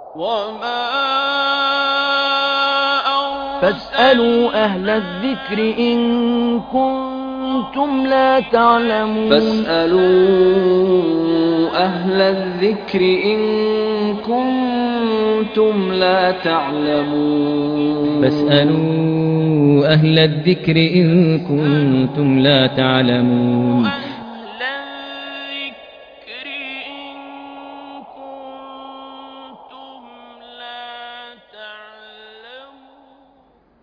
وما فاسألوا أهل أرسلنا الذكر إن كنتم لا تعلمون. أهل الذكر إن كنتم لا تعلمون فاسألوا أهل الذكر إن كنتم لا فاسألوا تعلمون. أهل الذكر إن كنتم لا تعلمون.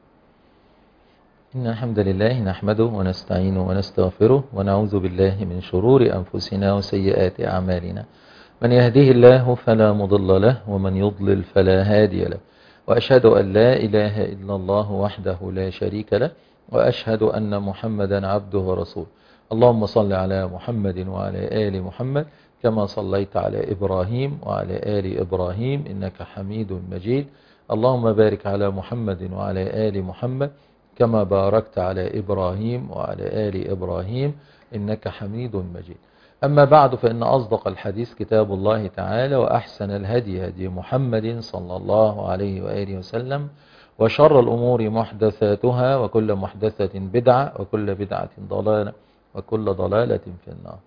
إن الحمد لله نحمده ونستعينه ونستغفره ونعوذ بالله من شرور أنفسنا وسيئات أعمالنا. من يهده الله فلا مضل له ومن يضلل فلا هادي له، وأشهد أن لا إله إلا الله وحده لا شريك له، وأشهد أن محمدا عبده ورسوله. اللهم صل على محمد وعلى آل محمد كما صليت على إبراهيم وعلى آل إبراهيم إنك حميد مجيد. اللهم بارك على محمد وعلى آل محمد كما باركت على إبراهيم وعلى آل إبراهيم إنك حميد مجيد. أما بعد، فإن أصدق الحديث كتاب الله تعالى، وأحسن الهدي هدي محمد صلى الله عليه وآله وسلم، وشر الأمور محدثاتها، وكل محدثة بدعة، وكل بدعة ضلالة، وكل ضلالة في النار.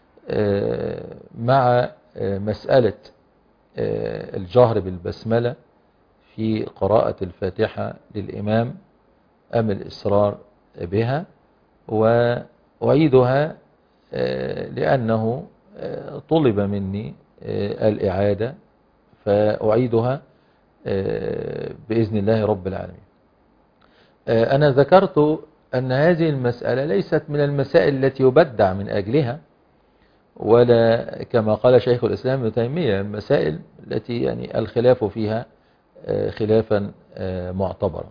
مع مسألة الجهر بالبسملة في قراءة الفاتحة للإمام أم الإصرار بها، وأعيدها لأنه طلب مني الإعادة، فأعيدها بإذن الله رب العالمين. أنا ذكرت أن هذه المسألة ليست من المسائل التي يبدع من أجلها، ولا كما قال شيخ الإسلام ابن تيمية المسائل التي يعني الخلاف فيها خلافا معتبرا.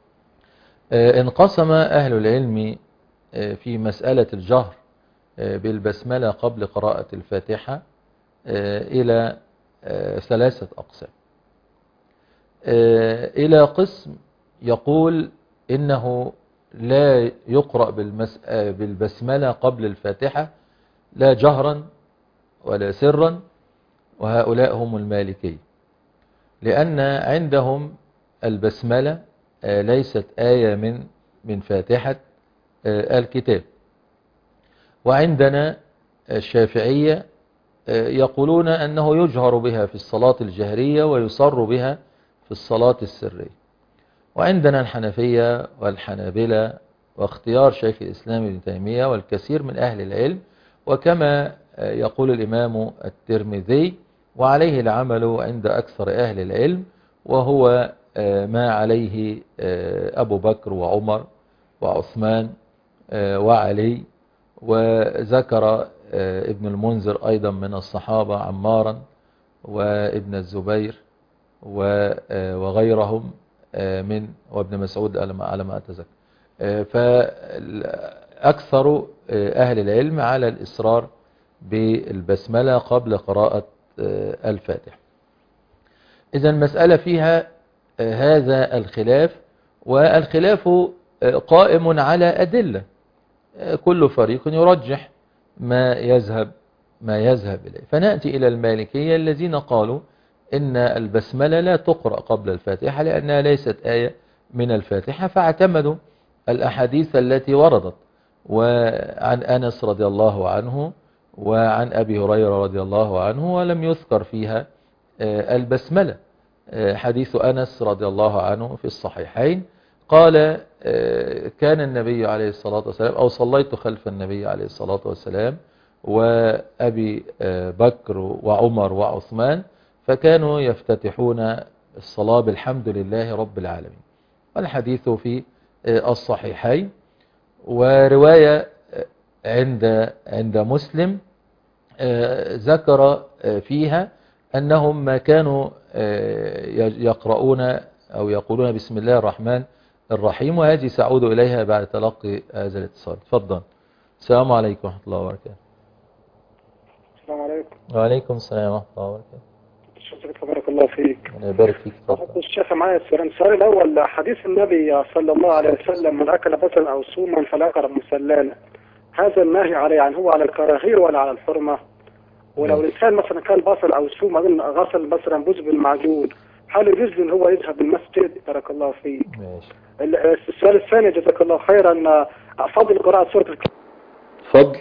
انقسم أهل العلم في مسألة الجهر بالبسملة قبل قراءة الفاتحة إلى ثلاثة أقسام. إلى قسم يقول إنه لا يقرأ بالبسملة قبل الفاتحة لا جهرا ولا سرا، وهؤلاء هم المالكية، لأن عندهم البسملة ليست آية من فاتحة الكتاب. وعندنا الشافعية يقولون أنه يجهر بها في الصلاة الجهرية ويصر بها في الصلاة السرية. وعندنا الحنفية والحنابلة واختيار شيخ الإسلام ابن تيمية والكثير من أهل العلم، وكما يقول الإمام الترمذي وعليه العمل عند أكثر أهل العلم، وهو ما عليه أبو بكر وعمر وعثمان وعلي، وذكر ابن المنذر أيضا من الصحابة عمارا وابن الزبير وغيرهم وابن مسعود على ما أتذكر. فأكثر أهل العلم على الإصرار بالبسملة قبل قراءة الفاتحة. إذا المسألة فيها هذا الخلاف، والخلاف قائم على أدلة، كل فريق يرجح ما يذهب إليه. فنأتي إلى المالكية الذين قالوا إن البسملة لا تقرأ قبل الفاتحة لأنها ليست آية من الفاتحة، فاعتمدوا الأحاديث التي وردت، وعن أنس رضي الله عنه وعن أبي هريرة رضي الله عنه، ولم يذكر فيها البسملة. حديث أنس رضي الله عنه في الصحيحين قال كان النبي عليه الصلاة والسلام، أو صليت خلف النبي عليه الصلاة والسلام وأبي بكر وعمر وعثمان، فكانوا يفتتحون الصلاة بالحمد لله رب العالمين. والحديث في الصحيحين. ورواية عند مسلم ذكر فيها أنهم ما كانوا يقرؤون أو يقولون بسم الله الرحمن الرحيم، وهذه سأعود إليها بعد تلقي هذا الاتصال. تفضل. السلام عليكم ورحمة الله وبركاته. السلام عليكم. وعليكم السلام ورحمة الله وبركاته. شكرا، بارك الله فيك. أنا يبارك فيك. تفضل. الشيخ معايا السؤال الأول، حديث النبي صلى الله عليه وسلم من أكل بصلا أو سوما فلا يقرب مسلانا، هذا النهي عليه يعني هو على الكراهية ولا على الحرمة؟ ولو الإنسان مثلا كان بصل أو سوء مثلا غسل مثلا بوز بالمعجون، هل يجوز له إن هو يذهب المسجد؟ بارك الله فيك. ماشي. السؤال الثاني جزاك الله خيرا، فضل قراءة سورة الكهف. فضل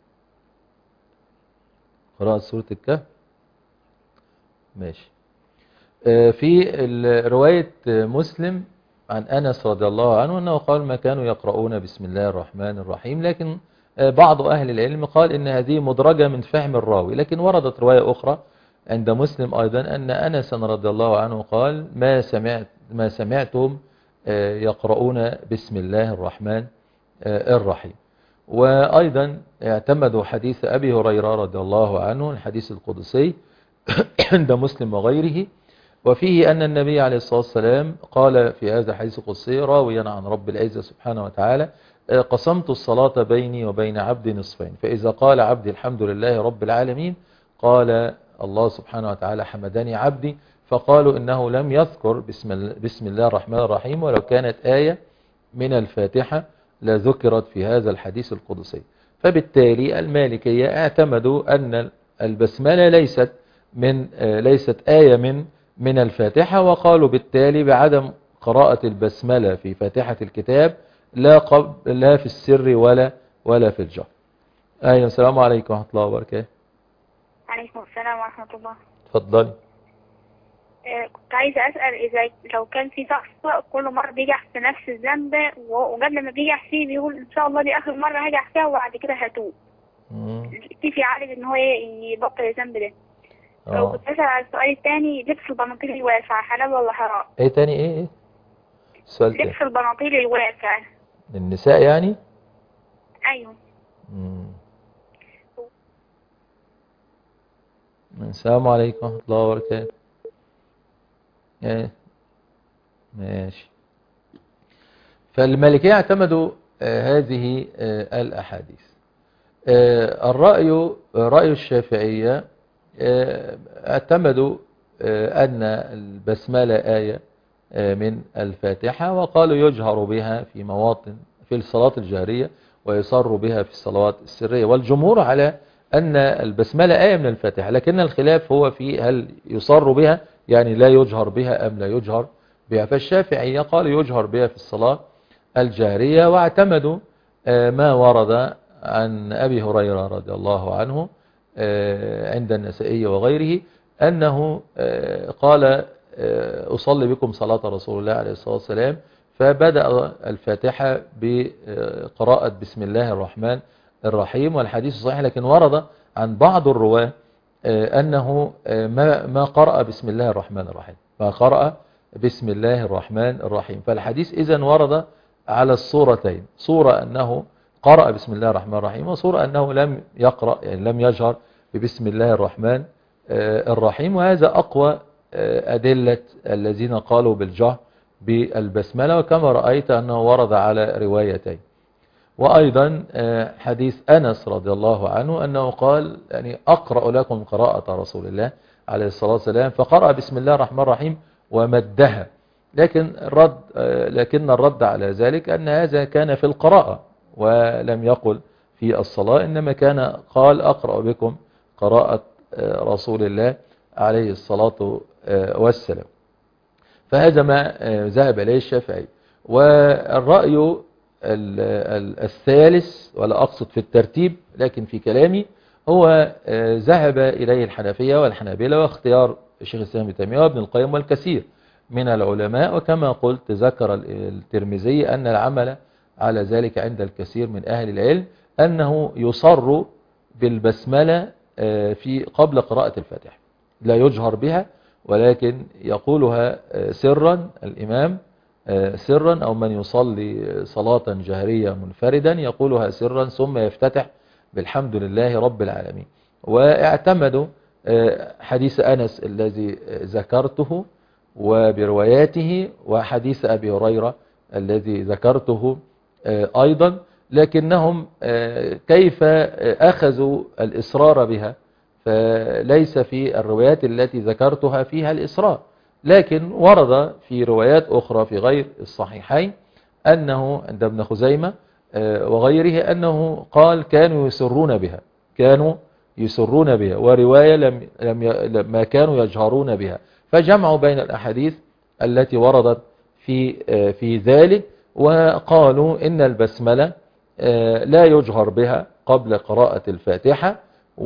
قراءة سورة الكهف. ماشي. في رواية مسلم عن أنس رضي الله عنه أنه قال ما كانوا يقرؤون بسم الله الرحمن الرحيم، لكن بعض أهل العلم قال إن هذه مدرجة من فهم الراوي، لكن وردت رواية أخرى عند مسلم أيضا أن أنس رضي الله عنه قال ما سمعتم يقرؤون بسم الله الرحمن الرحيم. وأيضا اعتمدوا حديث أبي هريرة رضي الله عنه الحديث القدسي عند مسلم وغيره، وفيه أن النبي عليه الصلاة والسلام قال في هذا الحديث القدسي راويا عن رب العزة سبحانه وتعالى قسمت الصلاة بيني وبين عبدي نصفين، فإذا قال عبدي الحمد لله رب العالمين قال الله سبحانه وتعالى حمدني عبدي، فقالوا إنه لم يذكر بسم الله الرحمن الرحيم، ولو كانت آية من الفاتحة لذكرت في هذا الحديث القدسي. فبالتالي المالكية اعتمدوا أن البسملة ليست آية من الفاتحة، وقالوا بالتالي بعدم قراءة البسملة في فاتحة الكتاب لا في السر ولا في الجهر. أيها السلام عليكم ورحمة الله وبركاته. عليكم السلام ورحمة الله. اتفضلي. كنت عايزة أسأل إذا لو كان في شخص كل مرة بيجح في نفس الذنب، وقبل ما بيجح فيه بيقول إن شاء الله دي آخر مرة هجح فيها وبعد كده هتوب، كيف يعالج إن هو يبطل الذنب ده؟ وكنت أسأل على السؤال الثاني، لبس البناطيل الواسعة حلال ولا حرام؟ إيه تاني إيه؟ السؤال تاني. لبس البناطيل الواسعة للنساء يعني؟ أيوه. السلام عليكم ورحمة الله وبركاته. ماشي. فالمالكية اعتمدوا هذه الأحاديث. رأي الشافعية اعتمدوا أن البسملة آية من الفاتحة، وقالوا يجهر بها في مواطن في الصلاة الجهرية ويصر بها في الصلوات السرية، والجمهور على أن البسملة آية من الفاتحة، لكن الخلاف هو في هل يصر بها يعني لا يجهر بها أم لا يجهر بها. فالشافعية قالوا يجهر بها في الصلاة الجهرية، واعتمدوا ما ورد عن أبي هريرة رضي الله عنه عند النسائي وغيره أنه قال أصلي بكم صلاة رسول الله عليه الصلاة والسلام، فبدأ الفاتحة بقراءة بسم الله الرحمن الرحيم، والحديث صحيح، لكن ورد عن بعض الرواة أنه ما قرأ بسم الله الرحمن الرحيم، ما قرأ بسم الله الرحمن الرحيم. فالحديث إذن ورد على الصورتين، صورة أنه قرأ بسم الله الرحمن الرحيم، وصورة أنه لم يقرأ يعني لم يجهر ببسم الله الرحمن الرحيم. وهذا أقوى أدلة الذين قالوا بالجهر بالبسملة، وكما رأيت أنه ورد على روايتين. وأيضا حديث أنس رضي الله عنه أنه قال يعني أقرأ لكم قراءة رسول الله عليه الصلاة والسلام، فقرأ بسم الله الرحمن الرحيم ومدها، لكن الرد على ذلك أن هذا كان في القراءة ولم يقل في الصلاة، إنما قال أقرأ بكم قراءة رسول الله عليه الصلاة والسلام. فهذا ما ذهب إليه الشافعي. والرأي الثالث، ولا أقصد في الترتيب لكن في كلامي، هو ذهب إليه الحنفية والحنابلة، واختيار الشيخ الإسلام ابن تيمية وابن القيم والكثير من العلماء. وكما قلت ذكر الترمذي أن العمل على ذلك عند الكثير من أهل العلم، أنه يصر بالبسملة في قبل قراءة الفاتحة، لا يجهر بها ولكن يقولها سرا الإمام سرا، أو من يصلي صلاة جهرية منفردا يقولها سرا ثم يفتتح بالحمد لله رب العالمين. واعتمدوا حديث أنس الذي ذكرته وبرواياته، وحديث أبي هريرة الذي ذكرته أيضا، لكنهم كيف أخذوا الإصرار بها؟ فليس في الروايات التي ذكرتها فيها الإصرار، لكن ورد في روايات أخرى في غير الصحيحين أنه عند ابن خزيمة وغيره أنه قال كانوا يسرون بها، كانوا يسرون بها، ورواية ما كانوا يجهرون بها، فجمعوا بين الأحاديث التي وردت في ذلك، وقالوا إن البسملة لا يجهر بها قبل قراءة الفاتحة،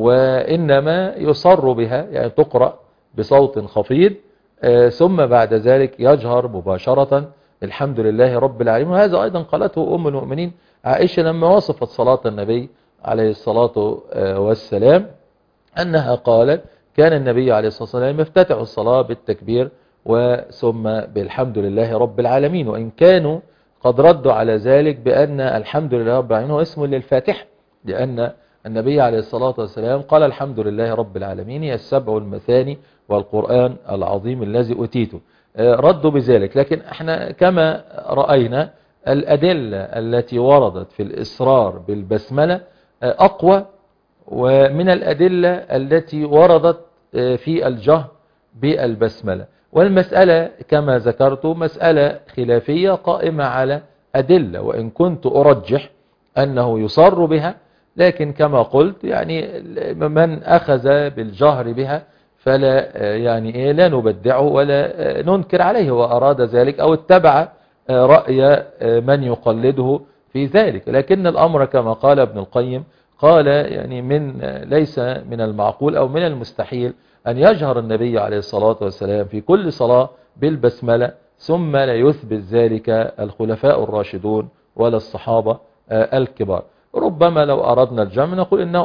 وإنما يصر بها، يعني تقرأ بصوت خفيض، ثم بعد ذلك يجهر مباشرة الحمد لله رب العالمين. وهذا أيضا قالته أم المؤمنين عائشة لما وصفت صلاة النبي عليه الصلاة والسلام، أنها قالت كان النبي عليه الصلاة والسلام يفتتح الصلاة بالتكبير وثم بالحمد لله رب العالمين، وإن كانوا قد ردوا على ذلك بأن الحمد لله رب العالمين هو اسم للفاتحة، لأن النبي عليه الصلاة والسلام قال الحمد لله رب العالمين هي السبع المثاني والقرآن العظيم الذي أتيته، ردوا بذلك. لكن احنا كما رأينا الأدلة التي وردت في الإصرار بالبسملة أقوى ومن الأدلة التي وردت في الجهر بالبسملة، والمسألة كما ذكرت مسألة خلافية قائمة على أدلة، وإن كنت أرجح أنه يصر بها، لكن كما قلت يعني من أخذ بالجهر بها فلا يعني لا نبدعه ولا ننكر عليه، وأراد ذلك أو اتبع رأي من يقلده في ذلك. لكن الأمر كما قال ابن القيم قال يعني ليس من المعقول أو من المستحيل أن يجهر النبي عليه الصلاة والسلام في كل صلاة بالبسملة ثم لا يثبت ذلك الخلفاء الراشدون ولا الصحابة الكبار. ربما لو أردنا الجمع نقول إنه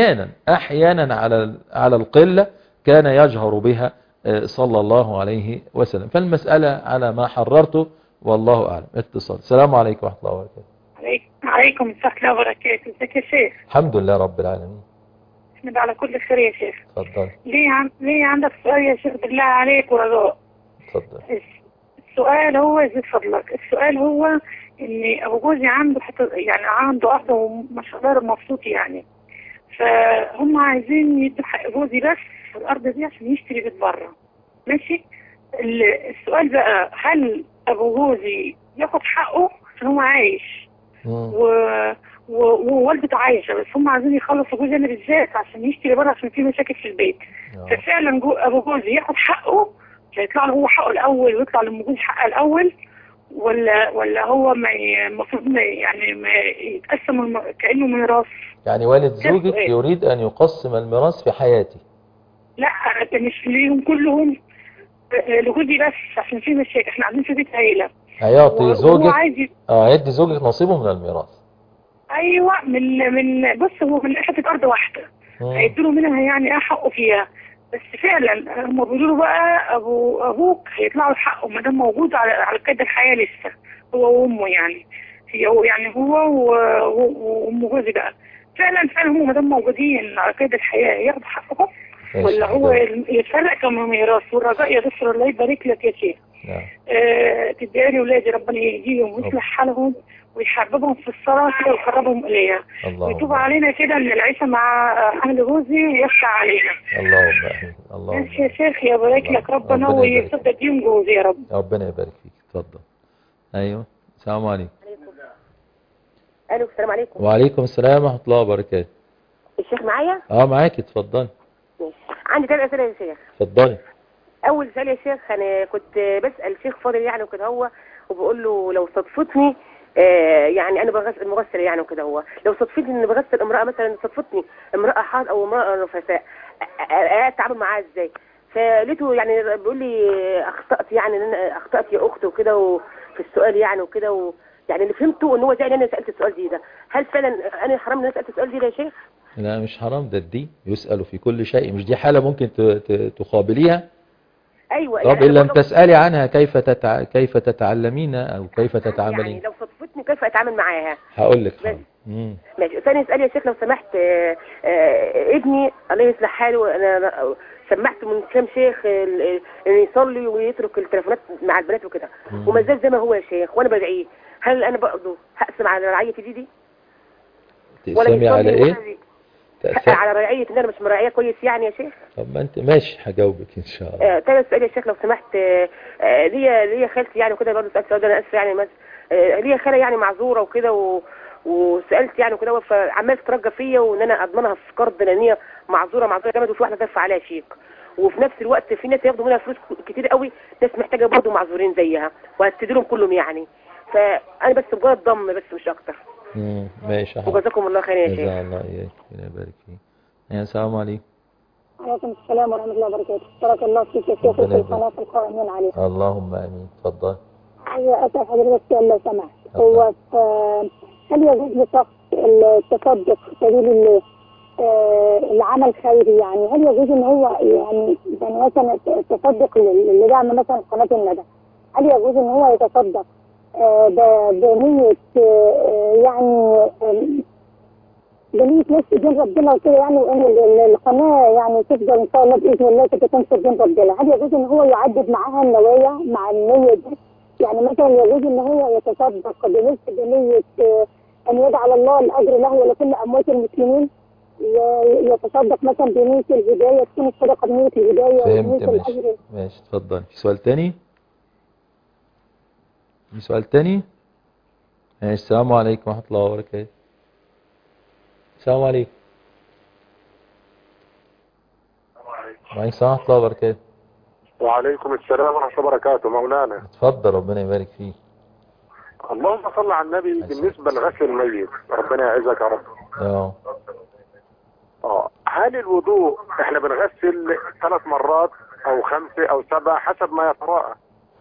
أحيانا على القلة كان يجهر بها صلى الله عليه وسلم. فالمسألة على ما حررته والله أعلم. اتصال. السلام عليكم ورحمة الله وبركاته. عليكم السلام وبركاته. ازيك يا شيخ؟ الحمد لله رب العالمين. نبقى على كل خير يا شيخ. اتفضل. ليه عندك سؤال يا شيخ بالله عليك ورجاء؟ اتفضل. السؤال هو يزيد فضلك، السؤال هو ان ابو جوزي عنده يعني عنده ارض وما شاء الله مبسوط يعني، فهم عايزين يدوا حق جوزي بس في الارض دي عشان يشتري بيت بره. ماشي. السؤال بقى هل ابو جوزي ياخد حقه عشان هو عايش ووالدته عايشه، بس هم عايزين يخلصوا جوزي انا بالذات عشان يشتري بره عشان في مشاكل في البيت. ففعلا ابو جوزي ياخد حقه، يطلع له هو حقه الاول ويطلع لام جوزي حقها الاول، ولا هو المفروض ما يتقسم كانه ميراث؟ يعني والد زوجك يريد ان يقسم الميراث في حياتي؟ لا مش ليهم كلهم، لجوزي بس عشان في مشاكل، احنا قاعدين في بيت عيله. هيعطي زوجك هيدي زوجك نصيبه من الميراث؟ ايوه من بص هو من حته ارض واحده هيدوا منها يعني حقه فيها، بس فعلا هم بيقولوا له بقى ابوك هيطلع له حقه ما دام موجود على قيد الحياه لسه هو وامه، يعني هو وام جوزي بقى فعلا هم ما دام موجودين على قيد الحياه ياخدوا حقهم، ولا هو يتفرق كميراث؟ والرجاء يا دكتور الله يبارك لك يا شيخ تدعي لي ولادي ربنا يهديهم ويصلح حالهم ويحببهم في الصلاة كده ويقربهم إليها، ويتوب علينا كده ان العيشة مع أهل جوزي ويخشى علينا. اللهم ماشي يا شيخ يبارك لك ربنا ويصدق دين جوزي يا رب. ربنا يبارك فيك. اتفضل. ايوه. السلام عليكم. الو السلام عليكم. وعليكم السلام ورحمة الله وبركاته. الشيخ معايا؟ معاكي. اتفضلي. عندي 3 أسئلة يا شيخ. اتفضلي. اول سؤال يا شيخ، انا كنت بسأل الشيخ فاضل يعني وكده هو، وبقول له لو صدفتني يعني انا مغسل يعني وكده هو، لو صدفتني ان بغسل امرأة مثلا، صدفتني امرأة حاض او امرأة نفساء، اتعامل معاها ازاي؟ فلقيته يعني بيقول لي اخطأت، يعني ان انا اخطأت يا اخت وكده في السؤال يعني وكده يعني اللي فهمته ان هو زي ان انا سألت السؤال ده، هل فعلا انا حرام ان انا سألت السؤال ده يا شيخ؟ لا مش حرام، ده الدين يسأل في كل شيء، مش دي حالة ممكن تقابليها؟ ايوه. طب إن لم تسألي عنها كيف تتعلمين أو كيف تتعاملين؟ يعني لو صدفتني كيف أتعامل معاها؟ هقول لك. ماشي. ثاني سؤال يا شيخ لو سمحت، ابني الله يصلح حاله، أنا سمعت من كام شيخ إنه يصلي ويترك التليفونات مع البنات وكده، وما زال زي ما هو يا شيخ، وأنا بدعيه، هل أنا برضه هقسم على رعيتي دي؟ تقسمي على إيه؟ على رعية ان انا مش مراعيه كويس يعني يا شيخ؟ طب ما انت ماشي هجاوبك ان شاء الله. ثالث سؤال يا شيخ لو سمحت، ليا خالتي يعني وكده برضه سألت سؤال ده انا اسف يعني، ليا خاله يعني معذوره وكده وسالت يعني كده، فعمال تترجى فيا وان انا اضمنها في قرض، لان هي معذوره جامد، وفي واحده تدفع عليها شيك، وفي نفس الوقت في ناس ياخدوا منها فلوس كتير قوي، ناس محتاجه برضه معذورين زيها، وهتدي لهم كلهم يعني. فانا بس مجرد ضم بس مش اكتر. ماشي. وجزاكم الله خير يا شيخ. جزا الله اياك، ربنا يبارك فيك. السلام عليكم. وعليكم السلام ورحمة الله وبركاته. بارك الله فيك يا شيخ وفي القناة القائمين عليه. اللهم امين. اتفضل. عايزة أسأل حضرتك سؤال لو سمحت. هو هل يجوز لشخص التصدق في سبيل الله العمل خيري، يعني هل يجوز ان هو يعني مثلا التصدق لدعم مثلا قناة الندى، هل يجوز ان هو يتصدق بنية يعني بنية نفس دين ربنا وكده يعني، وان القناة يعني تفضل ان شاء الله باذن الله تنصر دين ربنا، هل يجوز ان هو يعدد معاها النوايا مع النية دي؟ يعني مثلا يجوز ان هو يتصدق بنية ان يجعل الله الاجر له ولكل اموات المسلمين، يتصدق مثلا بنية الهداية، تكون الصدقة بنية الهداية فهمت. ونية الأجر. ماشي اتفضل. في سؤال تاني؟ في سؤال تاني؟ ماشي. السلام عليكم ورحمة الله وبركاته. السلام عليكم. وعليكم السلام ورحمة الله وبركاته. وعليكم السلام ورحمة الله وبركاته. مولانا اتفضل، ربنا يبارك فيك. اللهم صل على النبي. بالنسبة لغسل الميت، ربنا يعزك يا رب. هل الوضوء احنا بنغسل 3 مرات او 5 او 7 حسب ما يتراءى؟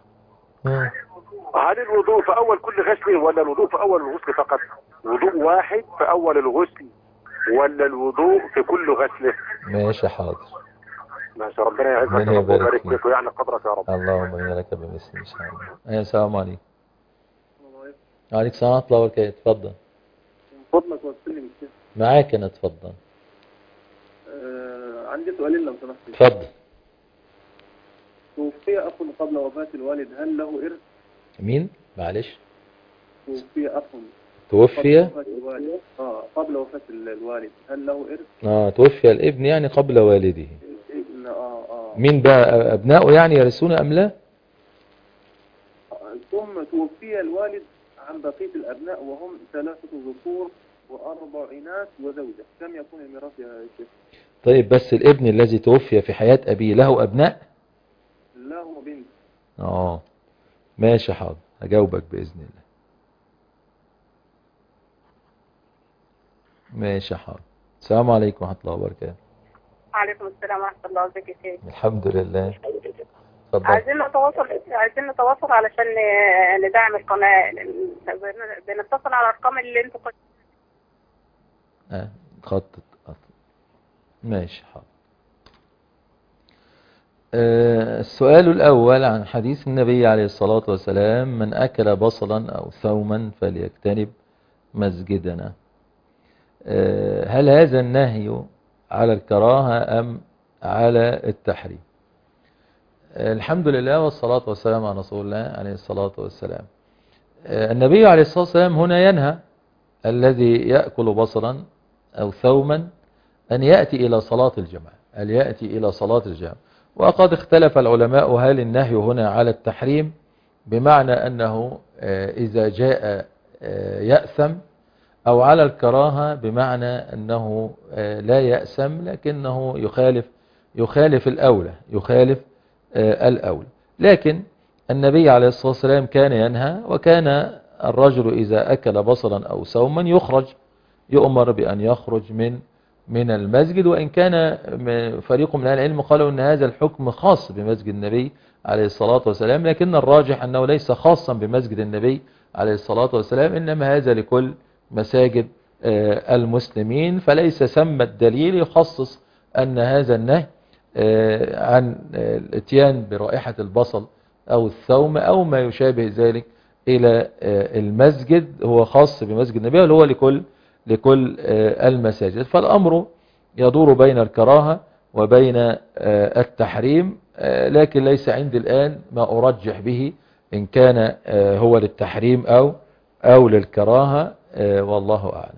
هل الوضوء في اول كل غسل ولا الوضوء في اول الغسل فقط؟ وضوء واحد في اول الغسل ولا الوضوء في كل غسله؟ ماشي حاضر. ماشي. ربنا يعزك يا رب ويبارك فيك ويعلى قدرك يا رب. اللهم انا لك بمثل ان شاء الله. السلام عليكم. وعليكم السلام ورحمة الله وبركاته. اتفضل. من فضلك وصلني بالشيخ. معاك انا. اتفضل. عندي سؤالين لو سمحت. اتفضل. توفي أخ قبل وفاة الوالد، هل له إرث؟ مين؟ معلش. توفي أخ توفي قبل وفاة الوالد، هل له إرث؟ توفي الابن يعني قبل والده. الابن مين بقى أبناؤه يعني يرثون أم لا؟ ثم توفي الوالد عن بقية الأبناء وهم 3 ذكور و4 إناث وزوجة، كم يكون الميراث يا شيخ؟ طيب بس الابن الذي توفي في حياة أبيه له أبناء؟ له بنت. ماشي حاضر، هجاوبك بإذن الله. ماشي حاضر. السلام عليكم ورحمة الله وبركاته. وعليكم السلام ورحمة الله وبركاته. الحمد لله. اتفضل. عايزين نتواصل علشان ندعم القناة، بنتصل على الأرقام اللي انتوا خطط. ماشي حاضر. السؤال الأول عن حديث النبي عليه الصلاة والسلام: من أكل بصلا أو ثوما فليجتنب مسجدنا. هل هذا النهي على الكراهة أم على التحريم؟ الحمد لله والصلاة والسلام على رسول الله عليه الصلاة والسلام. النبي عليه الصلاة والسلام هنا ينهى الذي يأكل بصلا أو ثوما أن يأتي إلى صلاة الجماعة، وقد اختلف العلماء هل النهي هنا على التحريم بمعنى أنه إذا جاء يأثم، أو على الكراهة بمعنى أنه لا يأثم لكنه يخالف الأولى. لكن النبي عليه الصلاة والسلام كان ينهى، وكان الرجل إذا أكل بصلا أو ثوما يؤمر بأن يخرج من المسجد، وإن كان فريق من أهل العلم قالوا أن هذا الحكم خاص بمسجد النبي عليه الصلاة والسلام، لكن الراجح أنه ليس خاصا بمسجد النبي عليه الصلاة والسلام، إنما هذا لكل مساجد المسلمين، فليس ثم الدليل يخصص أن هذا النهي عن الاتيان برائحة البصل أو الثوم أو ما يشابه ذلك إلى المسجد هو خاص بمسجد النبي، اللي هو لكل المساجد. فالأمر يدور بين الكراهة وبين التحريم، لكن ليس عندي الآن ما أرجح به إن كان هو للتحريم أو للكراهة، والله أعلم.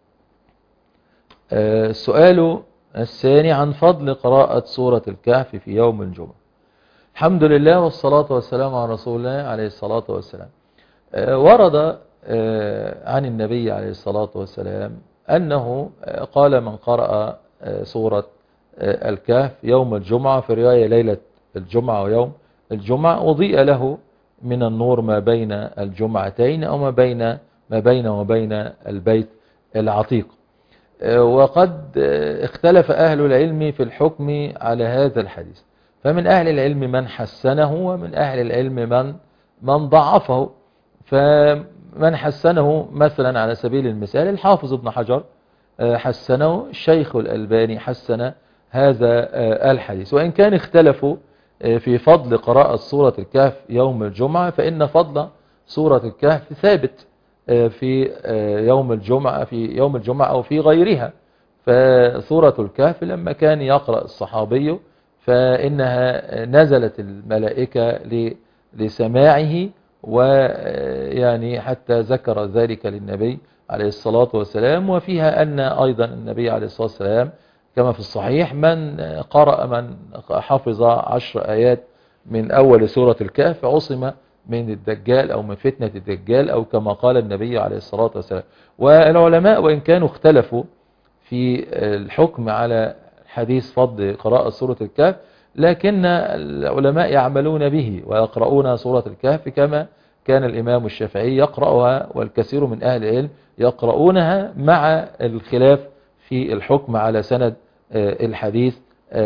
السؤال الثاني عن فضل قراءة سورة الكهف في يوم الجمعة. الحمد لله والصلاة والسلام على رسول الله عليه الصلاة والسلام. ورد عن النبي عليه الصلاة والسلام أنه قال من قرأ سورة الكهف يوم الجمعة، في رواية ليلة الجمعة ويوم الجمعة، أضيء له من النور ما بين الجمعتين أو ما بينه وبين البيت العتيق. وقد اختلف أهل العلم في الحكم على هذا الحديث، فمن أهل العلم من حسنه ومن أهل العلم من ضعفه. فمن حسنه مثلا على سبيل المثال الحافظ ابن حجر حسنه، الشيخ الألباني حسن هذا الحديث. وإن كان اختلفوا في فضل قراءة سورة الكهف يوم الجمعة، فإن فضل سورة الكهف ثابت في يوم الجمعة أو في غيرها. فسورة الكهف لما كان يقرأ الصحابي فإنها نزلت الملائكة لسماعه، ويعني حتى ذكر ذلك للنبي عليه الصلاة والسلام. وفيها أن أيضا النبي عليه الصلاة والسلام كما في الصحيح من حفظ 10 آيات من أول سورة الكهف عصم من الدجال أو من فتنة الدجال، أو كما قال النبي عليه الصلاة والسلام. والعلماء وإن كانوا اختلفوا في الحكم على حديث فضل قراءة سورة الكهف، لكن العلماء يعملون به ويقرؤون سورة الكهف كما كان الإمام الشافعي يقرأها، والكثير من أهل العلم يقرؤونها، مع الخلاف في الحكم على سند الحديث.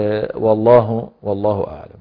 والله أعلم.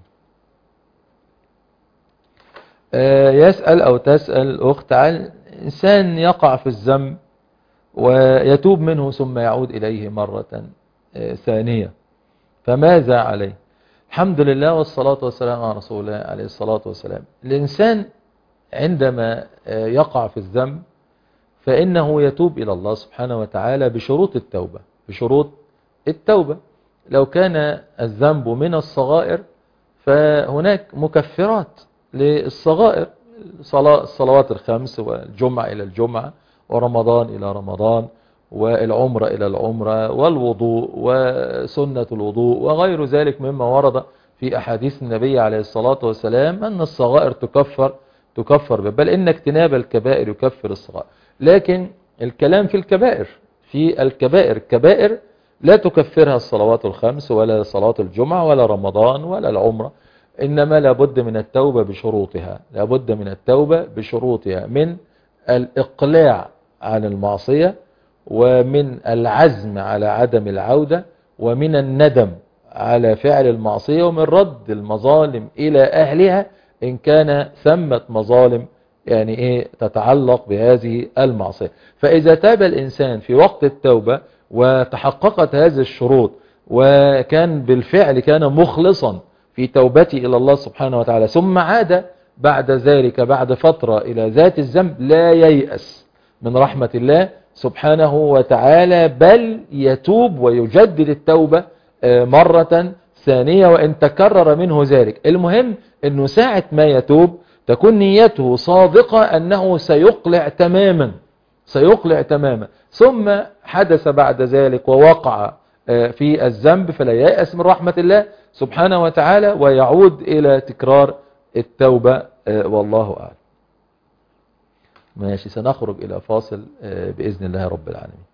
يسأل أو تسأل الأخت عن إنسان يقع في الذنب ويتوب منه ثم يعود إليه مرة ثانية، فماذا عليه؟ الحمد لله والصلاة والسلام على رسول الله عليه الصلاة والسلام. الإنسان عندما يقع في الذنب فإنه يتوب إلى الله سبحانه وتعالى بشروط التوبة. لو كان الذنب من الصغائر فهناك مكفرات للصغائر، الصلوات الخمس والجمعة إلى الجمعة ورمضان إلى رمضان والعمرة إلى العمرة والوضوء وسنة الوضوء وغير ذلك مما ورد في أحاديث النبي عليه الصلاة والسلام أن الصغائر تكفر بل إن اجتناب الكبائر يكفر الصغائر. لكن الكلام في الكبائر لا تكفرها الصلوات الخمس ولا صلاة الجمعة ولا رمضان ولا العمرة، إنما لابد من التوبة بشروطها، من الإقلاع عن المعصية، ومن العزم على عدم العودة، ومن الندم على فعل المعصية، ومن رد المظالم إلى أهلها إن كان ثمة مظالم تتعلق بهذه المعصية. فإذا تاب الإنسان في وقت التوبة وتحققت هذه الشروط وكان بالفعل كان مخلصا في توبته إلى الله سبحانه وتعالى، ثم عاد بعد ذلك بعد فترة إلى ذات الذنب، لا ييأس من رحمة الله سبحانه وتعالى، بل يتوب ويجدد التوبة مرة ثانية وإن تكرر منه ذلك. المهم أنه ساعة ما يتوب تكون نيته صادقة أنه سيقلع تماما، ثم حدث بعد ذلك ووقع في الذنب، فلا ييأس من رحمة الله سبحانه وتعالى ويعود إلى تكرار التوبة. والله أعلم. ماشي، سنخرج إلى فاصل بإذن الله رب العالمين.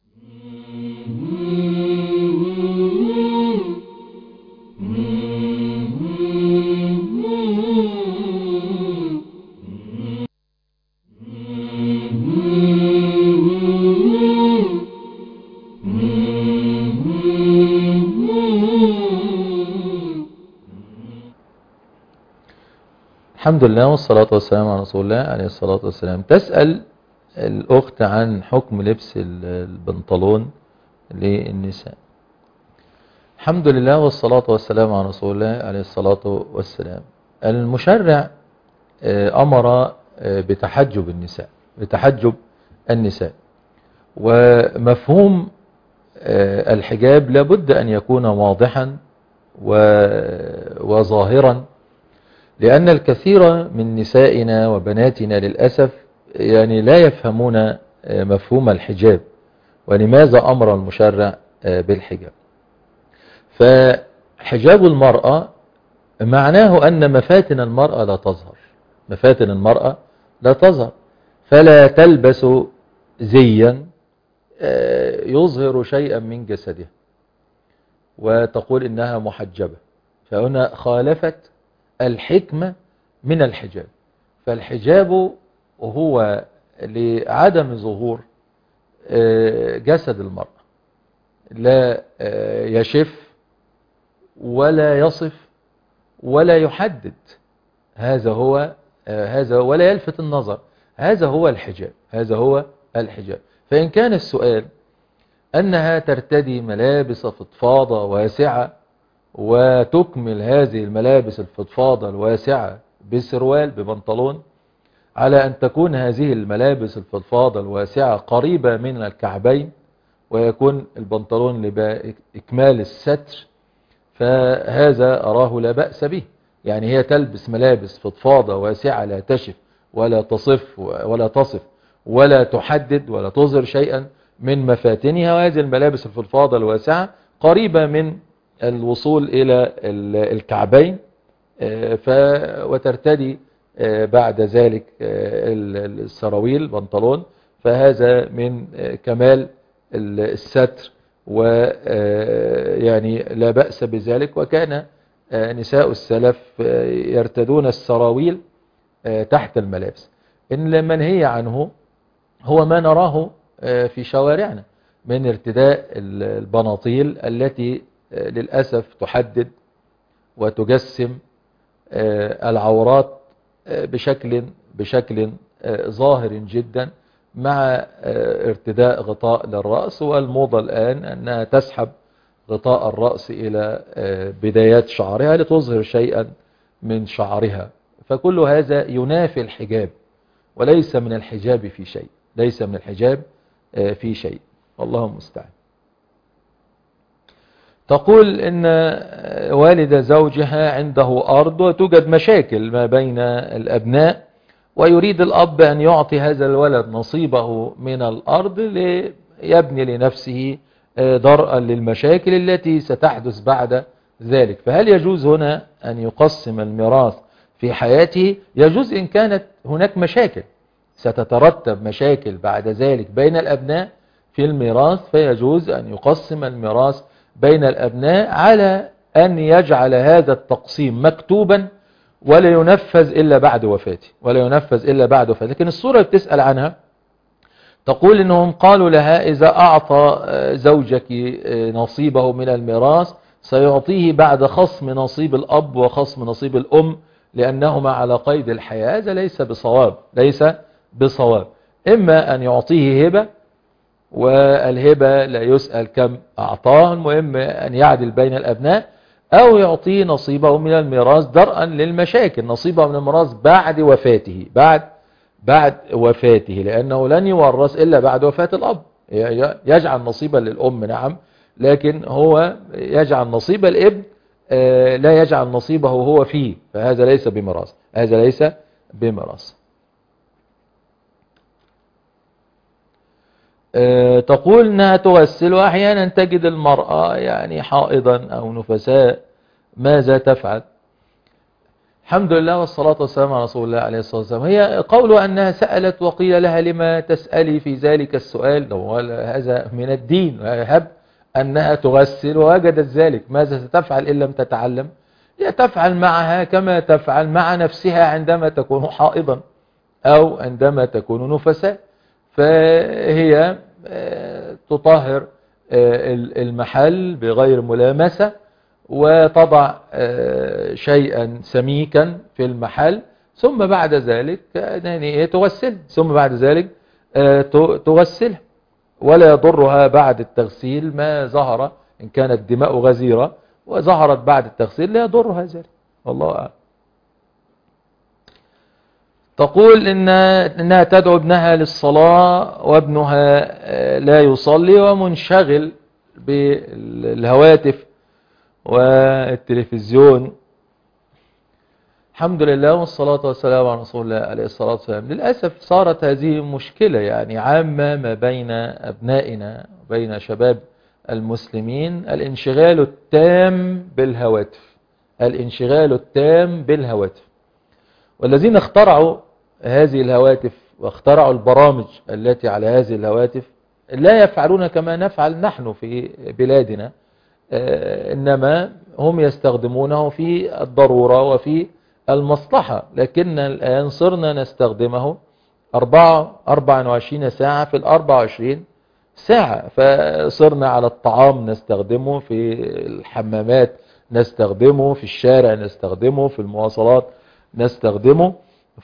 الحمد لله والصلاة والسلام على رسول الله عليه الصلاة والسلام. تسأل الأخت عن حكم لبس البنطلون للنساء. الحمد لله والصلاة والسلام على رسول الله عليه الصلاة والسلام. المشرع أمر بتحجب النساء، ومفهوم الحجاب لابد أن يكون واضحا وظاهرا، لأن الكثير من نسائنا وبناتنا للأسف لا يفهمون مفهوم الحجاب ولماذا أمر المشرع بالحجاب. فحجاب المرأة معناه أن مفاتن المرأة لا تظهر، فلا تلبس زيا يظهر شيئا من جسدها وتقول إنها محجبة. فهنا خالفت الحكمة من الحجاب. فالحجاب هو لعدم ظهور جسد المرأة، لا يشف ولا يصف ولا يحدد، هذا هو ولا يلفت النظر، هذا هو الحجاب، هذا هو الحجاب. فإن كان السؤال أنها ترتدي ملابس فضفاضة واسعة وتكمل هذه الملابس الفضفاضة الواسعة بسروال ببنطلون، على أن تكون هذه الملابس الفضفاضة الواسعة قريبة من الكعبين ويكون البنطلون لإكمال الستر، فهذا أراه لا بأس به. يعني هي تلبس ملابس فضفاضة واسعة لا تشف ولا تصف ولا تحدد ولا تظهر شيئا من مفاتنها، وهذه الملابس الفضفاضة الواسعة قريبة من الوصول إلى الكعبين، وترتدي بعد ذلك السراويل بنطلون، فهذا من كمال الستر ويعني لا بأس بذلك. وكان نساء السلف يرتدون السراويل تحت الملابس. إن المنهي عنه هو ما نراه في شوارعنا من ارتداء البناطيل التي للأسف تحدد وتجسم العورات بشكل ظاهر جدا، مع ارتداء غطاء للرأس. والموضة الآن أنها تسحب غطاء الرأس إلى بدايات شعرها لتظهر شيئا من شعرها، فكل هذا ينافي الحجاب وليس من الحجاب في شيء، ليس من الحجاب في شيء، والله المستعان. تقول إن والد زوجها عنده أرض وتوجد مشاكل ما بين الأبناء، ويريد الأب أن يعطي هذا الولد نصيبه من الأرض ليبني لنفسه درءا للمشاكل التي ستحدث بعد ذلك. فهل يجوز هنا أن يقسم الميراث في حياته؟ يجوز إن كانت هناك مشاكل ستترتب مشاكل بعد ذلك بين الأبناء في الميراث، فيجوز أن يقسم الميراث بين الأبناء على أن يجعل هذا التقسيم مكتوبا ولا ينفذ إلا بعد وفاته، لكن الصورة بتسأل عنها تقول إنهم قالوا لها إذا أعطى زوجك نصيبه من الميراث سيعطيه بعد خصم نصيب الأب وخصم نصيب الأم لأنهما على قيد الحياة. هذا ليس بصواب. إما أن يعطيه هبة، والهبة لا يسأل كم أعطاه، المهم أن يعدل بين الأبناء، أو يعطيه نصيبه من الميراث درءا للمشاكل، نصيبه من الميراث بعد وفاته لأنه لن يورث إلا بعد وفاة الأب. يجعل نصيبا للأم نعم، لكن هو يجعل نصيب الابن لا يجعل نصيبه هو فيه، فهذا ليس بميراث. تقول انها تغسل واحيانا تجد المرأة يعني حائضا او نفساء، ماذا تفعل؟ الحمد لله والصلاة والسلام على رسول الله عليه الصلاة والسلام. هي قولها انها سألت وقيل لها لما تسألي في ذلك السؤال، هذا من الدين، هب انها تغسل ووجدت ذلك، ماذا ستفعل ان لم تتعلم؟ هي تفعل معها كما تفعل مع نفسها عندما تكون حائضا او عندما تكون نفساء، فهي تطهر المحل بغير ملامسة وتضع شيئا سميكا في المحل، ثم بعد ذلك تغسل ولا يضرها بعد التغسيل ما ظهر. إن كانت دماء غزيرة وظهرت بعد التغسيل لا يضرها ذلك، والله أعلم. تقول إنها تدعو ابنها للصلاة وابنها لا يصلي ومنشغل بالهواتف والتلفزيون. الحمد لله والصلاة والسلام على رسول الله عليه الصلاة والسلام. للأسف صارت هذه مشكلة يعني عامة ما بين أبنائنا وبين شباب المسلمين، الانشغال التام بالهواتف. والذين اخترعوا هذه الهواتف واخترعوا البرامج التي على هذه الهواتف لا يفعلون كما نفعل نحن في بلادنا، إنما هم يستخدمونه في الضرورة وفي المصلحة، لكن الآن صرنا نستخدمه 24 ساعة في 24 ساعة. فصرنا على الطعام نستخدمه، في الحمامات نستخدمه، في الشارع نستخدمه، في المواصلات نستخدمه،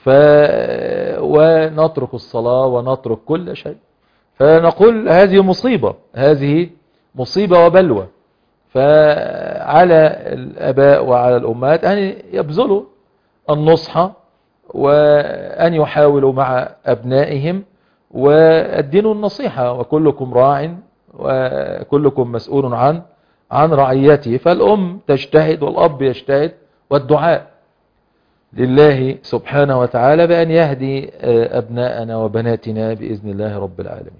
ونترك الصلاة ونترك كل شيء. فنقول هذه مصيبة، هذه مصيبة وبلوى. فعلى الآباء وعلى الأمهات أن يبذلوا النصح وأن يحاولوا مع أبنائهم والدين النصيحة، وكلكم راع وكلكم مسؤول عن رعيته. فالأم تجتهد والأب يجتهد، والدعاء لله سبحانه وتعالى بأن يهدي أبناءنا وبناتنا بإذن الله رب العالمين.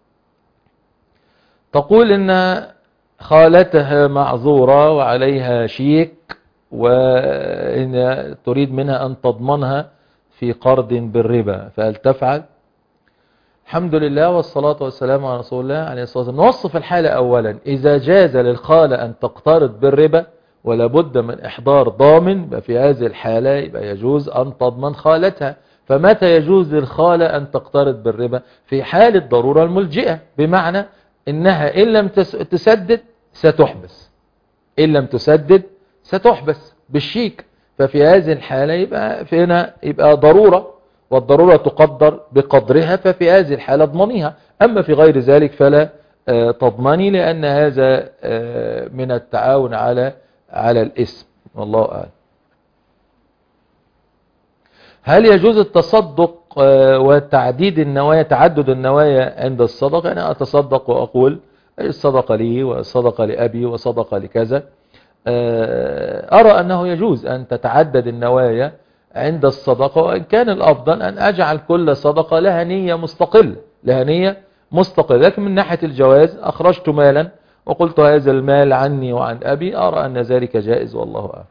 تقول إن خالتها معذورة وعليها شيك، وإن تريد منها أن تضمنها في قرض بالربا، فهل تفعل؟ الحمد لله والصلاة والسلام على رسول الله عليه الصلاة والسلام. نوصف الحالة أولا، إذا جاز للخالة أن تقترض بالربا ولا بد من إحضار ضامن، في هذه الحالة يبقى يجوز أن تضمن خالتها. فمتى يجوز للخالة أن تقترض بالربا؟ في حال الضرورة الملجئة، بمعنى إنها إن لم تسدد ستحبس، إن لم تسدد ستحبس بالشيك. ففي هذه الحالة يبقى ضرورة، والضرورة تقدر بقدرها، ففي هذه الحالة اضمنيها. أما في غير ذلك فلا تضمني، لأن هذا من التعاون على الإثم، والله أعلم. هل يجوز التصدق وتعديد النوايا، تعدد النوايا عند الصدقة؟ أنا أتصدق وأقول الصدقة لي والصدقة لأبي وصدقة لكذا. أرى أنه يجوز أن تتعدد النوايا عند الصدقة، وإن كان الأفضل أن أجعل كل صدقة لها نية مستقلة، لكن من ناحية الجواز أخرجت مالا وقلت هذا المال عني وعن أبي، أرى أن ذلك جائز، والله أعلم.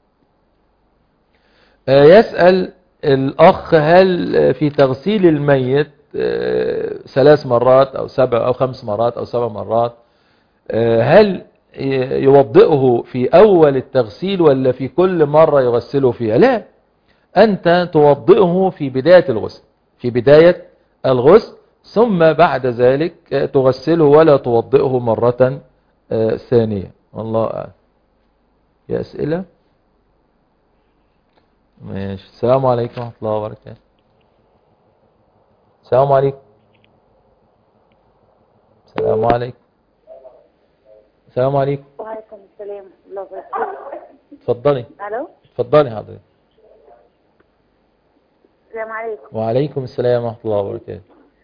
يسأل الأخ، هل في تغسيل الميت 3 مرات أو 7 أو 5 مرات أو 7 مرات، هل يوضئه في أول التغسيل ولا في كل مرة يغسله فيها؟ لا، أنت توضئه في بداية الغسل، في بداية الغسل، ثم بعد ذلك تغسله ولا توضئه مرة ثانية، والله أعلم. يا أسئلة؟ ماشي. السلام عليكم ورحمة الله وبركاته. السلام عليكم. السلام عليكم. السلام عليكم. وعليكم السلام ورحمة الله وبركاته. اتفضلي. الو. اتفضلي حضرتك. السلام عليكم. وعليكم السلام ورحمة الله وبركاته.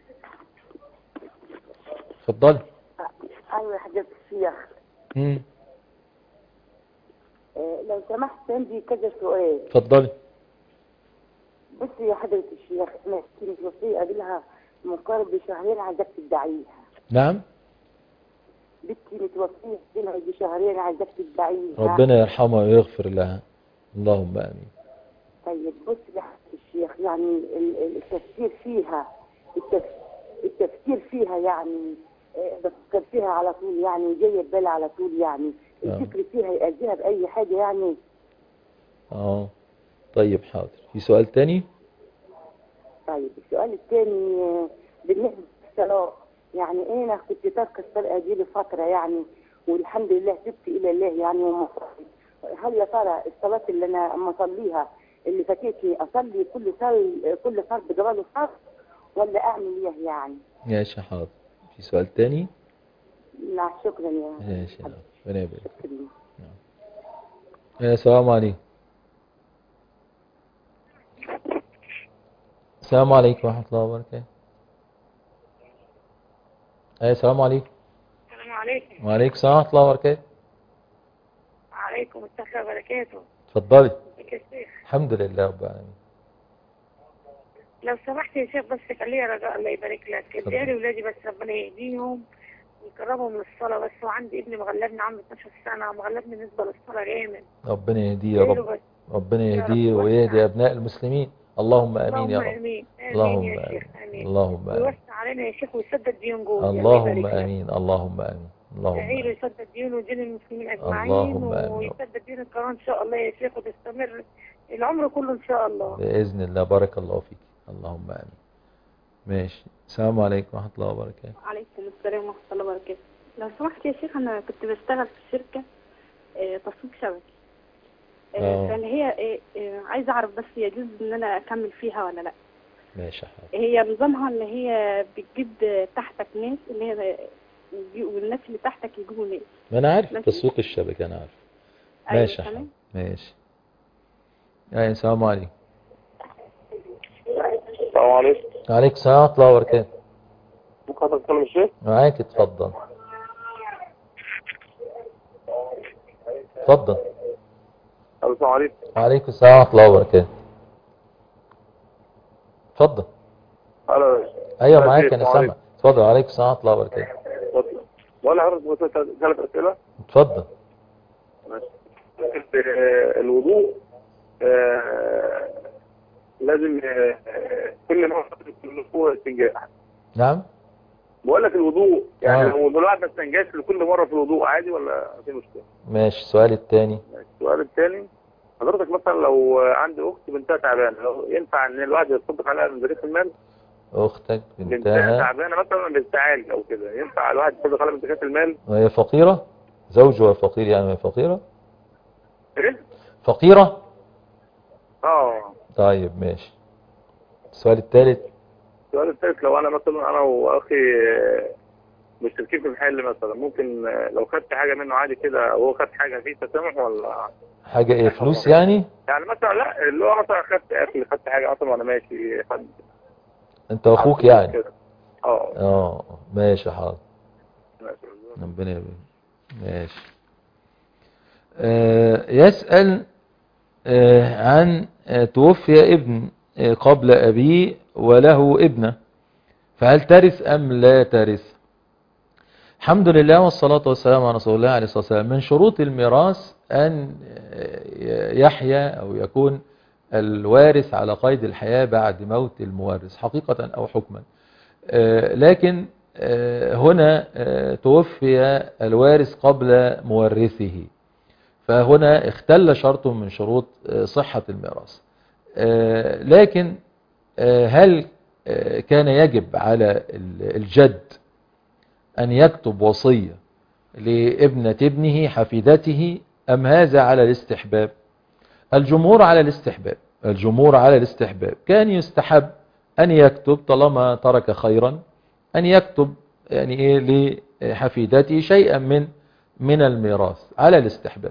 اتفضلي. ايوه يا حضرة الشيخ. لو سمحت عندي كذا سؤال. اتفضلي. بص يا حضرة الشيخ، انا كنت وصية قبلها من قرب بشهرين عايزاك تدعيها. نعم. بنتي متوفية قبلها بشهرين عايزاك تدعيها. ربنا يرحمها ويغفر لها، اللهم امين. طيب بص يا حضرة الشيخ، يعني التفكير فيها يعني بفكر فيها على طول، يعني جايه ببالي على طول، يعني الفكر فيها يأذيها بأي حاجة يعني. طيب حاضر. في سؤال تاني؟ طيب السؤال الثاني بالنسبة للصلاة، يعني أنا كنت تاركة الصلاة دي لفترة يعني، والحمد لله تبت إلى الله يعني ومصلي. هل يا ترى الصلاة اللي أنا أما أصليها اللي فاتتني أصلي كل فرد جواله فرد، ولا أعمل إيه يعني؟ ماشي حاضر. في سؤال تاني؟ لا شكرا يا ماشي. ربنا يبارك. السلام عليكم. السلام عليكم ورحمة الله وبركاته. السلام عليكم. السلام عليكم. وعليكم السلام ورحمة الله وبركاته. وعليكم السلام وبركاته. اتفضلي. يا شيخ. الحمد لله رب العالمين. لو سمحت يا شيخ بس كان ليا رجاء، الله يبارك لك، ادعي لي ولادي بس ربنا يهديهم ويقربهم للصلاة بس، وعندي ابني مغلبني عنده 12 سنة، مغلبني بالنسبة للصلاة جامد. ربنا يهديه يا رب. ربنا يهديه ويهدي أبناء المسلمين، اللهم آمين يا رب. امين يا شيخ، امين. اللهم آمين. ويوسع علينا يا شيخ ويسدد ديون جوزي. اللهم آمين. اللهم آمين. اللهم تعيله آمين. يسدد ديون ودين المسلمين اجمعين، اللهم آمين. ويسدد دين القرآن ان شاء الله يا شيخ، وتستمر العمر كله ان شاء الله بإذن الله. بارك الله فيك. اللهم آمين. ماشي. السلام عليكم ورحمة الله وبركاته. وعليكم السلام ورحمة الله وبركاته. لو سمحت يا شيخ، أنا كنت بشتغل في شركة تسويق شبكي، فاللي هي عايزة أعرف بس يجوز إن أنا أكمل فيها ولا لأ؟ ماشي. هي نظامها اللي هي بتجيب تحتك ناس، اللي هي والناس اللي تحتك يجيبوا ناس. ما أنا عارف تسويق الشبكة، أنا عارف. أيوة ماشي. ماشي. يعني السلام عليكم. السلام عليكم. عليكم السلام ورحمة الله وبركاته. ممكن حضرتك تتكلم الشيخ؟ معاك، اتفضل. اتفضل. السلام عليكم. وعليكم السلام ورحمة الله وبركاته. اتفضل. الو. ايوه معاك، انا سامع. اتفضل. وعليكم السلام ورحمة الله وبركاته. ولا حضرتك 3 أسئلة؟ اتفضل. ماشي. الوضوء لازم كل مرة كل استنجاء. نعم. بقول لك الوضوء يعني لو الواحد ما استنجاش لكل مرة في الوضوء عادي ولا في مشكلة؟ ماشي. السؤال الثاني. السؤال الثاني، حضرتك مثلا لو عندي اخت بنتها تعبانه، لو ينفع ان الواحد يتصدق عليها من زكاة المال؟ اختك بنتها تعبانه مثلا بتعالج او كده، ينفع الواحد يتصدق عليها من زكاة المال؟ وهي فقيرة؟ زوجها فقير يعني، وهي فقيرة؟ ايه؟ فقيرة؟ طيب ماشي. السؤال الثالث. السؤال الثالث، لو انا مثلا انا واخي مشتركين في محل مثلا، ممكن لو خدت حاجه منه عادي كده وهو خد حاجه فيه تسامح ولا حاجه ايه؟ فلوس يعني؟ يعني مثلا لا، اللي هو مثلا خدت اكل، خدت حاجه اصلا وانا ماشي حد انت واخوك يعني كده. ماشي. حاضر. ربنا يبارك. ماشي. يسأل عن توفي ابن قبل أبيه وله ابنة، فهل ترث أم لا ترث؟ الحمد لله والصلاة والسلام على رسول الله عليه الصلاة والسلام. من شروط الميراث أن يحيا أو يكون الوارث على قيد الحياة بعد موت المورث حقيقة أو حكما. لكن هنا توفي الوارث قبل مورثه، فهنا اختل شرط من شروط صحة الميراث. لكن هل كان يجب على الجد أن يكتب وصية لابنة ابنه حفيدته أم هذا على الاستحباب؟ الجمهور على الاستحباب. الجمهور على الاستحباب. كان يستحب أن يكتب طالما ترك خيرا، أن يكتب يعني إيه لحفيدته شيئا من الميراث على الاستحباب.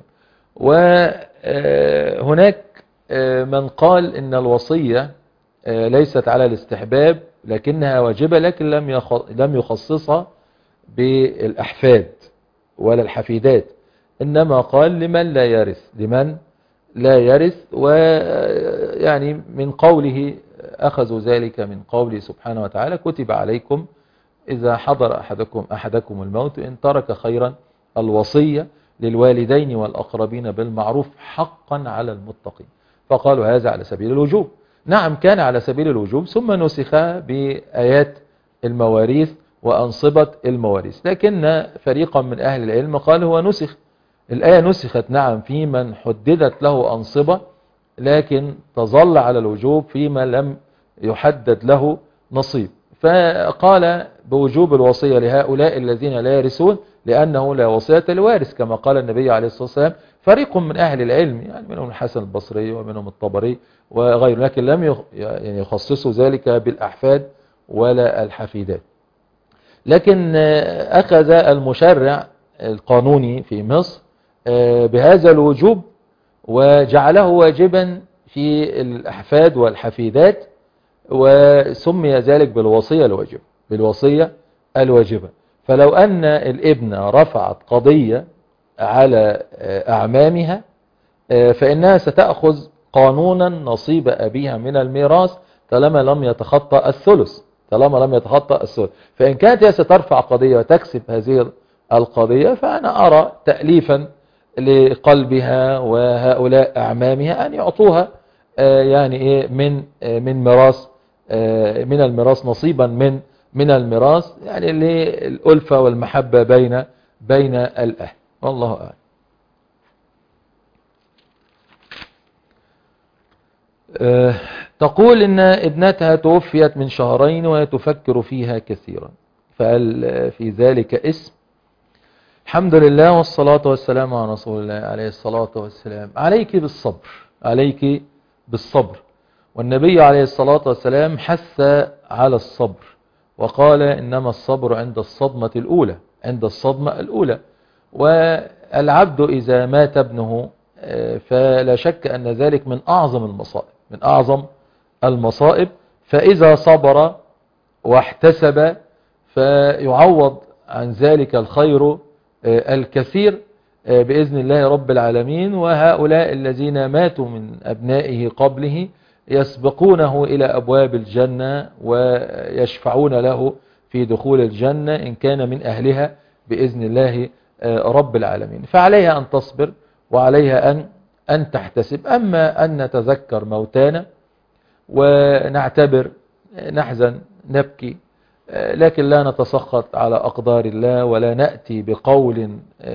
وهناك من قال إن الوصية ليست على الاستحباب لكنها واجبة، لكن لم يخصصها بالأحفاد ولا الحفيدات، إنما قال لمن لا يرث، لمن لا يرث. ويعني من قوله أخذوا ذلك من قوله سبحانه وتعالى: كتب عليكم إذا حضر أحدكم الموت إن ترك خيرا الوصية للوالدين والأقربين بالمعروف حقا على المتقين. فقالوا هذا على سبيل الوجوب. نعم كان على سبيل الوجوب، ثم نسخ بآيات المواريث وأنصبة المواريث، لكن فريقا من أهل العلم قال هو نسخ، الآية نسخت نعم في من حددت له أنصبة، لكن تظل على الوجوب فيما لم يحدد له نصيب. فقال بوجوب الوصية لهؤلاء الذين لا يرثون لأنه لا وصية لوارث، كما قال النبي عليه الصلاة والسلام. فريق من أهل العلم يعني منهم الحسن البصري ومنهم الطبري وغيره، لكن لم يخصصوا ذلك بالأحفاد ولا الحفيدات. لكن أخذ المشرع القانوني في مصر بهذا الوجوب وجعله واجبا في الأحفاد والحفيدات، وسمي ذلك بالوصية الواجبة، بالوصية الواجبة. فلو أن الابنة رفعت قضية على أعمامها فإنها ستأخذ قانونا نصيب أبيها من الميراث طالما لم يتخطى الثلث، فإن كانت هي سترفع قضية وتكسب هذه القضية فأنا أرى تأليفا لقلبها وهؤلاء أعمامها أن يعطوها يعني إيه من ميراث من الميراث نصيبا من الميراث، يعني للألفة والمحبة بين الأهل. والله أعلم. تقول إن ابنتها توفيت من شهرين وهي تفكر فيها كثيرا، فهل في ذلك اسم؟ الحمد لله والصلاة والسلام على رسول الله عليه الصلاة والسلام. عليك بالصبر، عليك بالصبر، والنبي عليه الصلاة والسلام حث على الصبر وقال إنما الصبر عند الصدمة الأولى، عند الصدمة الأولى. والعبد إذا مات ابنه فلا شك أن ذلك من أعظم المصائب، من أعظم المصائب. فإذا صبر واحتسب فيعوض عن ذلك الخير الكثير بإذن الله رب العالمين. وهؤلاء الذين ماتوا من أبنائه قبله يسبقونه إلى أبواب الجنة ويشفعون له في دخول الجنة إن كان من أهلها بإذن الله رب العالمين. فعليها أن تصبر وعليها أن تحتسب. أما أن نتذكر موتانا ونعتبر، نحزن، نبكي، لكن لا نتسخط على أقدار الله ولا نأتي بقول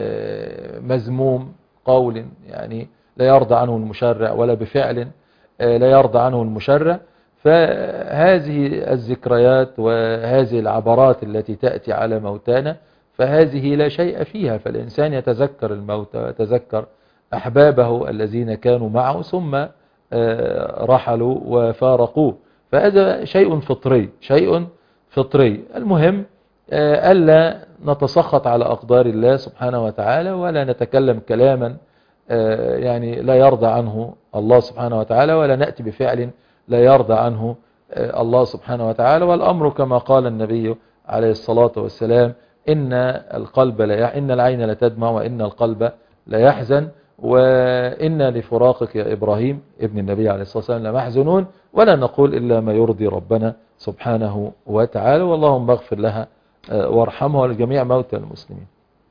مذموم، قول يعني لا يرضى عنه المشرع، ولا بفعل لا يرضى عنه المشرع. فهذه الذكريات وهذه العبرات التي تأتي على موتانا فهذه لا شيء فيها. فالإنسان يتذكر الموت ويتذكر أحبابه الذين كانوا معه ثم رحلوا وفارقوه، فهذا شيء فطري، شيء فطري. المهم ألا نتسخط على أقدار الله سبحانه وتعالى ولا نتكلم كلاما يعني لا يرضى عنه الله سبحانه وتعالى، ولا نأتي بفعل لا يرضى عنه الله سبحانه وتعالى. والأمر كما قال النبي عليه الصلاة والسلام إن العين لتدمع وإن القلب لا يحزن، وإن لفراقك يا إبراهيم ابن النبي عليه الصلاة والسلام لمحزنون، ولا نقول إلا ما يرضي ربنا سبحانه وتعالى. واللهم اغفر لها وارحمها ولجميع موتى المسلمين.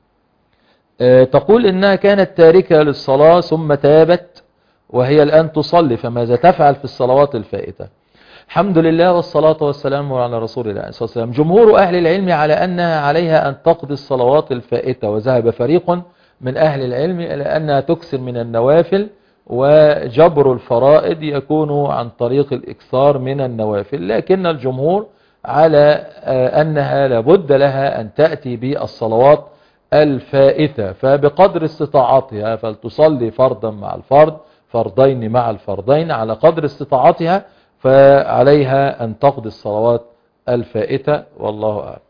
تقول إنها كانت تاركة للصلاة ثم تابت وهي الآن تصلي، فماذا تفعل في الصلوات الفائتة؟ الحمد لله والصلاة والسلام على رسول الله عليه الصلاة والسلام. جمهور أهل العلم على أنها عليها أن تقضي الصلوات الفائتة، وذهب فريق من أهل العلم إلى أنها تكثر من النوافل، وجبر الفرائض يكون عن طريق الإكثار من النوافل. لكن الجمهور على أنها لابد لها أن تأتي بالصلوات الفائتة، فبقدر استطاعتها فلتصلي فرضا مع الفرض، فرضين مع الفرضين على قدر استطاعتها، فعليها أن تقضي الصلوات الفائتة. والله أعلم.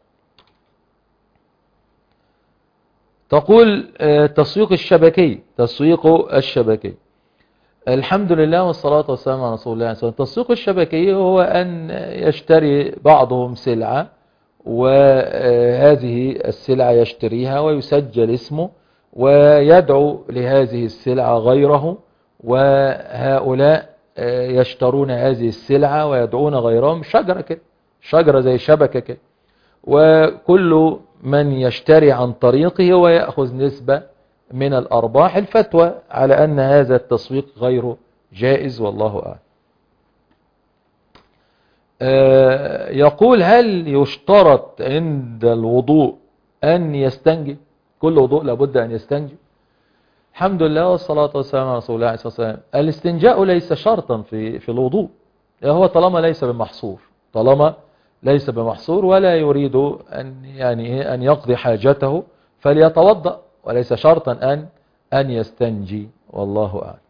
تقول تسويق الشبكي. الحمد لله والصلاة والسلام على رسول الله. التسويق الشبكي هو أن يشتري بعضهم سلعة، وهذه السلعة يشتريها ويسجل اسمه ويدعو لهذه السلعة غيره، وهؤلاء يشترون هذه السلعة ويدعون غيرهم. شجرة كده، شجرة زي شبكة كده، وكل من يشتري عن طريقه ويأخذ نسبة من الأرباح. الفتوى على أن هذا التسويق غير جائز، والله أعلم. يقول هل يشترط عند الوضوء أن يستنجي؟ كل وضوء لابد أن يستنجي. الحمد لله والصلاة والسلام على رسول الله عليه الصلاة والسلام. الاستنجاء ليس شرطا في الوضوء، هو طالما ليس بمحصور ولا يريد أن يقضي حاجته فليتوضأ، وليس شرطا أن يستنجي، والله أعلم.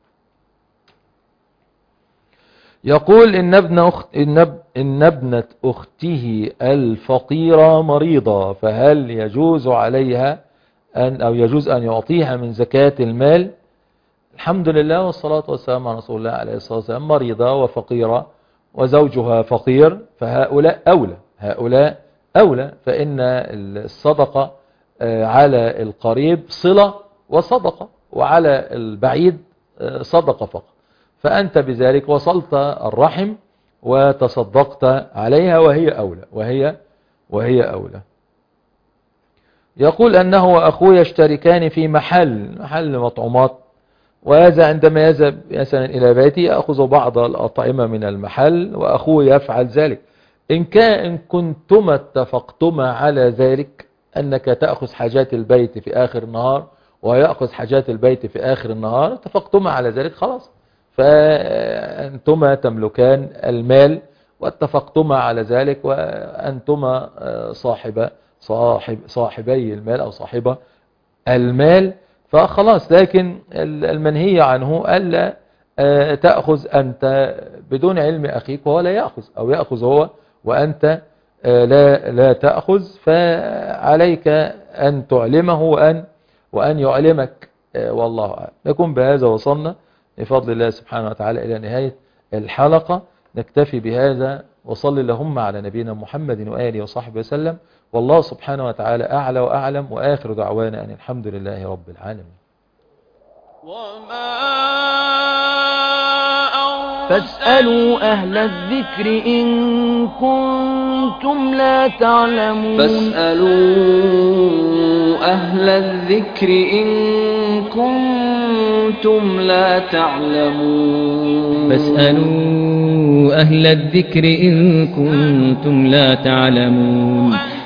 يقول إن ابنة أخته الفقيرة مريضة، فهل يجوز عليها يجوز أن يعطيها من زكاة المال؟ الحمد لله والصلاة والسلام على رسول الله عليه الصلاة والسلام. مريضة وفقيرة وزوجها فقير، فهؤلاء أولى، فإن الصدقة على القريب صلة وصدقة، وعلى البعيد صدقة فقط. فأنت بذلك وصلت الرحم وتصدقت عليها، وهي أولى. يقول أنه وأخوه يشتركان في محل مطعومات وهذا عندما يذهب مثلا إلى بيتي يأخذ بعض الأطعمة من المحل وأخوه يفعل ذلك. إن كنتما اتفقتما على ذلك أنك تأخذ حاجات البيت في آخر النهار ويأخذ حاجات البيت في آخر النهار، اتفقتما على ذلك خلاص، فأنتما تملكان المال واتفقتما على ذلك، وأنتما صاحبي المال أو صاحبة المال، فخلاص. لكن المنهي عنه ألا تأخذ أنت بدون علم أخيك وهو لا يأخذ، أو يأخذ هو وأنت لا تأخذ، فعليك أن تعلمه وأن يعلمك، والله أعلم. نكون بهذا وصلنا بفضل الله سبحانه وتعالى إلى نهاية الحلقة. نكتفي بهذا، وصل اللهم على نبينا محمد وآله وصحبه وسلم، والله سبحانه وتعالى أعلى وأعلم، وآخر دعوانا أن الحمد لله رب العالمين. فاسألوا أهل الذكر إن كنتم لا تعلمون. فاسألوا أهل الذكر إن كنتم لا تعلمون. فاسألوا أهل الذكر إن كنتم لا تعلمون.